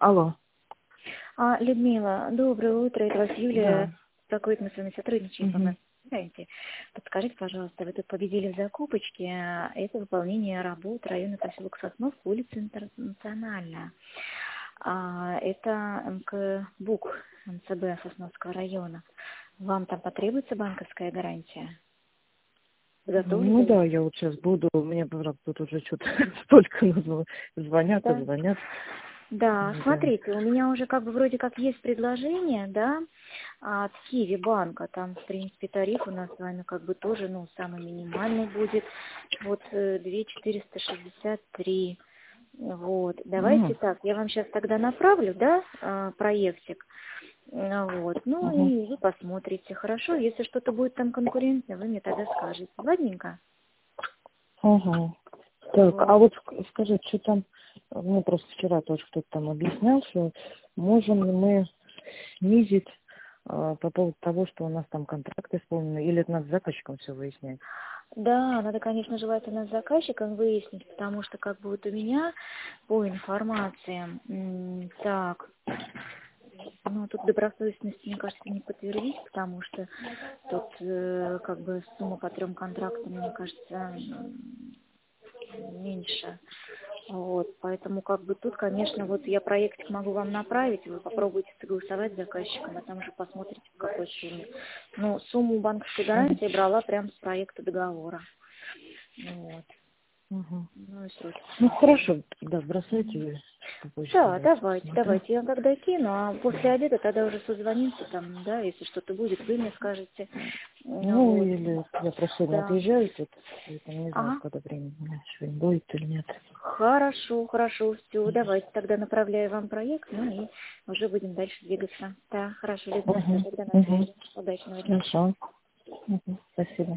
Алло. Людмила, доброе утро, это вас Да. Юлия. Какой мы с вами сотрудничаем, Мгм. знаете. Подскажите, пожалуйста, вы тут победили в закупочке, это выполнение работ района поселок Сосновка, улица Интернациональная. Это МК-БУК МЦБ Сосновского района. Вам там потребуется банковская гарантия? Готовы Ну ли? да, я вот сейчас буду, мне, правда, тут уже что-то столько звонят и Да. звонят. Да, Да. смотрите, у меня уже как бы вроде как есть предложение, да, от Киви банка, там, в принципе, тариф у нас с вами как бы тоже, ну, самый минимальный будет, вот, 2463, вот, давайте Мгм. так, я вам сейчас тогда направлю, да, проектик, вот, ну, Мгм. и вы посмотрите, хорошо, если что-то будет там конкурентное, вы мне тогда скажете, ладненько? Ага. Так, Вот. а вот скажи, что там, мне просто вчера тоже кто-то там объяснял, что можем ли мы снизить по поводу того, что у нас там контракт исполнен, или это надо с заказчиком все выяснять? Да, надо, конечно, желательно с заказчиком выяснить, потому что как бы вот у меня по информации, так, ну тут добросовестности, мне кажется, не подтвердить, потому что тут как бы сумма по 3 контрактам, мне кажется, меньше. Вот, поэтому как бы тут, конечно, вот я проектик могу вам направить, вы попробуйте согласовать с заказчиком, а там уже посмотрите, в какой сумме. Ну, сумму банковской Мгм. гарантии брала прямо с проекта договора. Вот. Мгм. Ну и сроки Ну посмотрели. хорошо, да, бросайте по почте, Да, давайте давайте, посмотрю. давайте. Я вам тогда кину, а после обеда тогда уже созвонимся там, да, если что-то будет, вы мне скажете. Ну Ну, вот, или я просто сегодня да. отъезжаю тут, поэтому не знаю, Ага. сколько времени у меня сегодня будет или нет. Хорошо, хорошо, все, давайте тогда направляю вам проект, ну и уже будем дальше двигаться. Да, хорошо, Людмила, всё, Угу, тогда на угу. связи. Удачного дня. Хорошо. Угу. Спасибо.